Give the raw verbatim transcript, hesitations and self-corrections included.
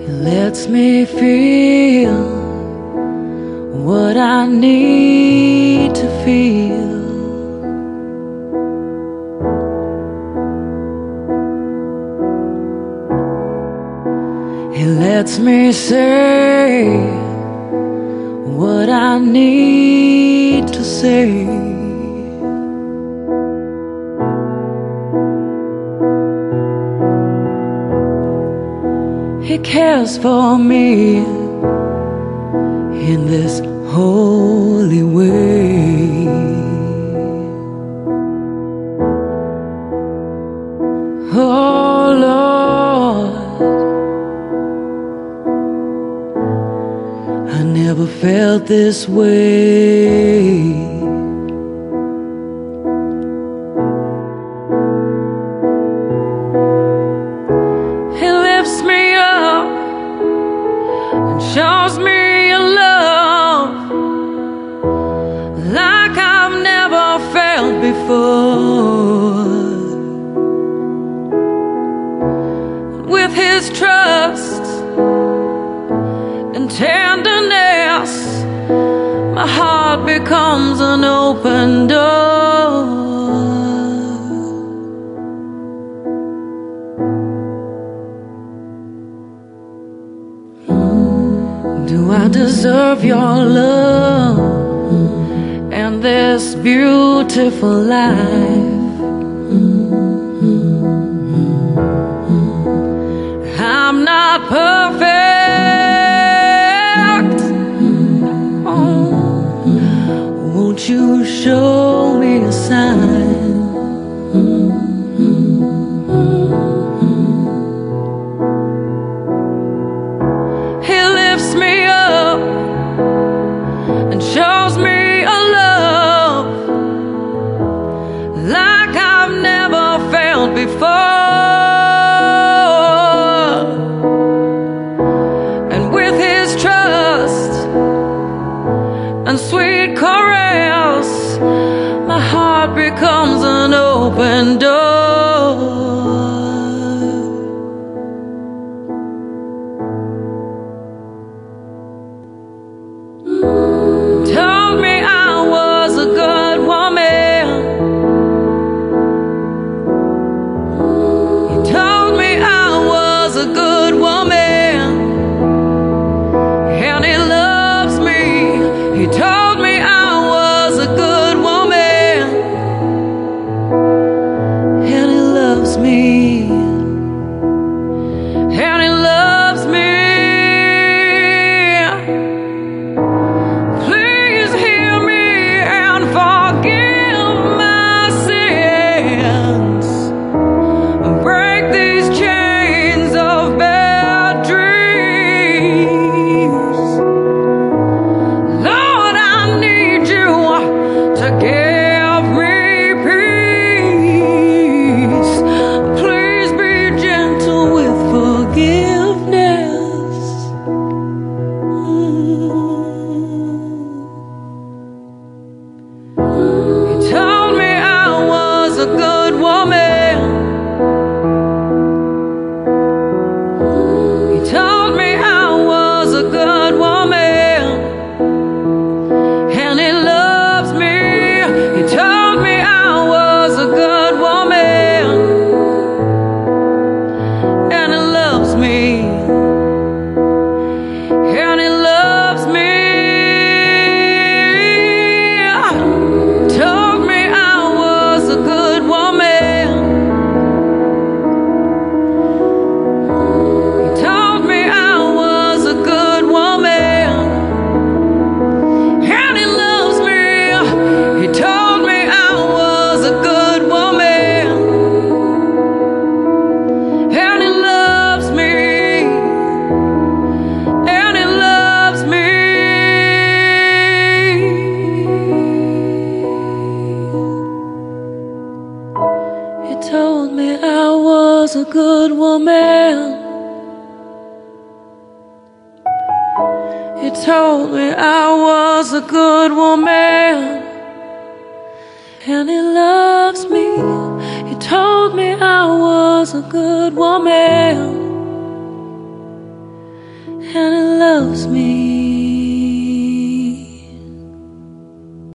It lets me feel what I need to feel. It lets me say what I need to say. He cares for me in this holy way. Oh Lord, I never felt this way. Shows me a love like I've never felt before. With his trust and tenderness, my heart becomes an open door. Do I deserve your love and this beautiful life? I'm not perfect. Oh, won't you show me a sign? Shows me a love like I've never felt before. And with his trust and sweet caress, my heart becomes an open door. He told me I was a good woman, and he loves me, and he loves me. Please hear me and forgive my sins. Break these chains of bad dreams. To give me peace, please be gentle with forgiveness. Mm. He told me I was a good woman. He told me I was a good woman, and he loves me. He told me I was a good woman, and he loves me, and he loves me. Told me I was a good woman. He told me I was a good woman, and he loves me. He told me I was a good woman, and he loves me, and he loves me. He told me I was a good woman. He told me I was a good woman, and he loves me. He told me I was a good woman, loves me.